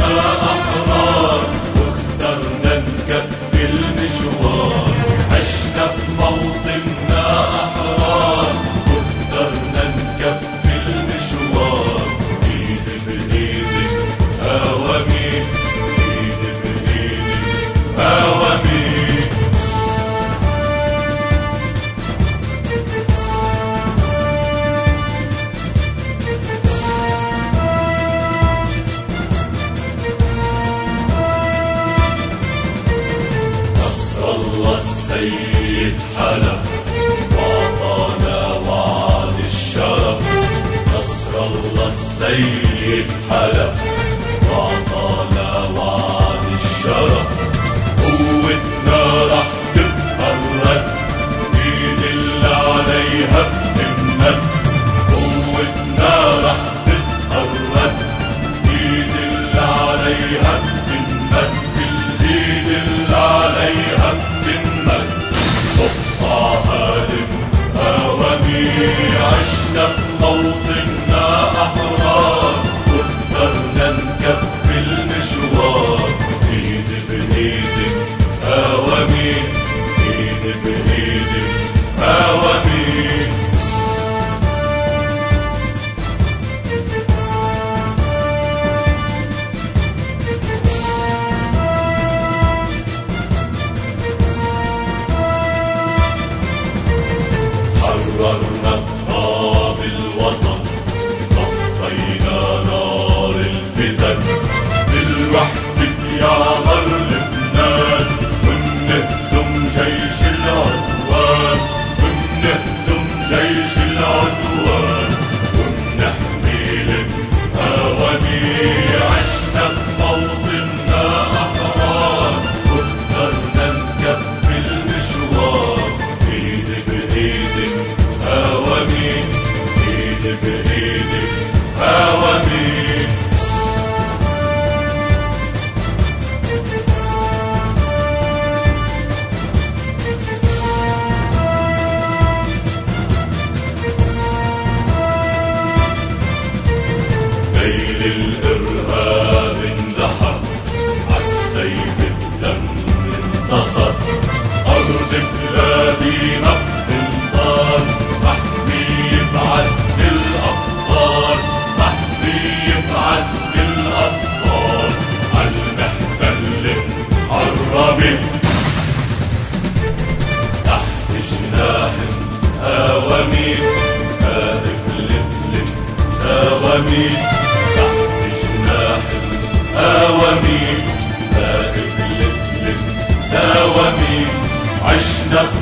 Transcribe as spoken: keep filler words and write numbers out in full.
أحرار واخترنا نكفي المشوار. عشنا بموطننا أحرار واخترنا نكفي المشوار. إيد بإيد أوامير، إيد بإيد أوامير. الله السيد حلف وعطانا وعد الشرف. نصر الله السيد حلف وعطانا وعد الشرف. قوتنا رح تتحرك، ايد اللي عليها بتملك. قوتنا رح تتحرك، ايد اللي عليها بتملك. الايد اللي عليها بتملك. قطعها للأوامير. عشنا بموطننا أحرار واخترنا نكفي المشوار. ايد بإيد أوامير، ايد بإيد أوامير. حررنا تراب الوطن، طفينا نار الفتن. بالوحدة يا نار لبنان، وبنهزم جيش العدوان. وبنهزم جيش العدوان وبنحمي الأوامير. عشنا بموطننا أحرار واخترنا نكفي المشوار. ايد بإيد أوامير، ايد بإيد أوامير. ليل الإرهاب اندحر، عالسيف الدم انتصر. أرض بلادنا بتنطار، محمية بعزم الأبطال. محمية بعزم الأبطال. عالمحتل محرمة تحت جناح أوامير. هارب لبلب سوامير تحت جناح أوامير. هارب لبلب سوامير. عشنا